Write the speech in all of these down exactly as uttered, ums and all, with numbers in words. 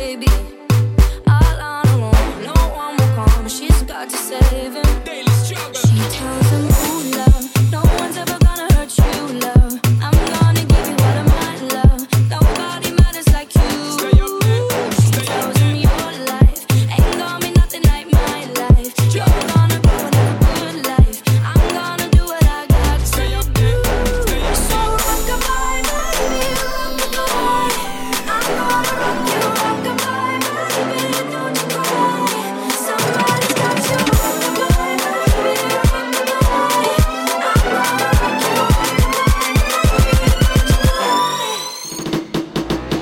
baby. All on her own, no one will come. She's got to save him. Daily struggle. She tells him, ooh, love, no one's ever gonna hurt you, love. I'm gonna give you all of my love. Nobody matters like you. Stay up there. She Stay up tells there. him your life ain't gonna be nothing like my life. You're gonna go and have a good life. I'm gonna do what I got to Stay up there. Stay up so rock-a-bye, baby, rock-a-bye. I'm gonna rock you, rock-a-bye, baby, don't you cry. Somebody's got you, rock-a-bye, baby, rock-a-bye. I'm gonna rock you, rock-a-bye, baby, don't you cry.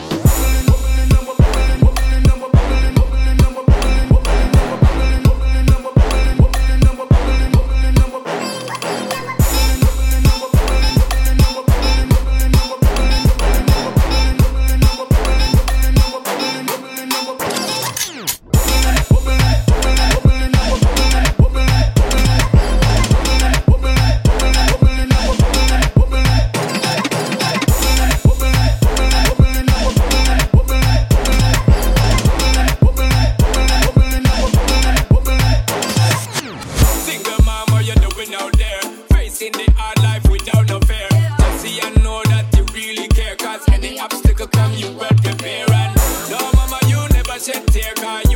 Single mom, what you doing out there? Facing the hard life without no fear. Just see I know that you really care. Cause any obstacle come, you well prepare. And no mama, you never shed tear. Cause you